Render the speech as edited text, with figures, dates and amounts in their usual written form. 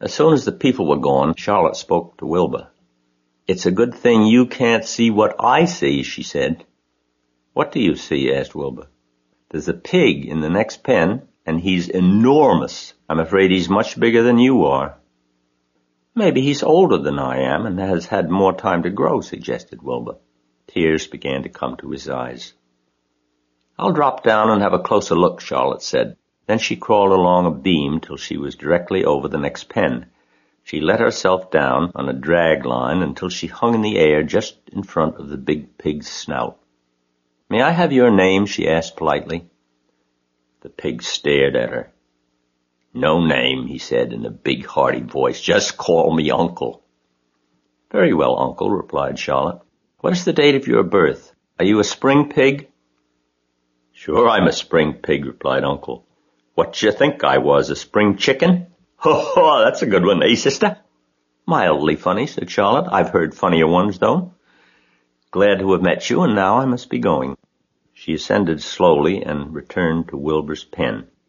As soon as the people were gone, Charlotte spoke to Wilbur. "It's a good thing you can't see what I see," she said. "What do you see?" asked Wilbur. "There's a pig in the next pen, and he's enormous. I'm afraid he's much bigger than you are." "Maybe he's older than I am and has had more time to grow," suggested Wilbur. Tears began to come to his eyes. "I'll drop down and have a closer look," Charlotte said. Then she crawled along a beam till she was directly over the next pen. She let herself down on a drag line until she hung in the air just in front of the big pig's snout. "May I have your name?" she asked politely. The pig stared at her. "No name," he said in a big, hearty voice. "Just call me Uncle." "Very well, Uncle," replied Charlotte. "What is the date of your birth? Are you a spring pig?" "Sure I'm a spring pig," replied Uncle. "What d'you think I was, a spring chicken?" "Ho, ho, that's a good one, eh, sister?" "Mildly funny," said Charlotte. "I've heard funnier ones, though. Glad to have met you, and now I must be going." She ascended slowly and returned to Wilbur's pen.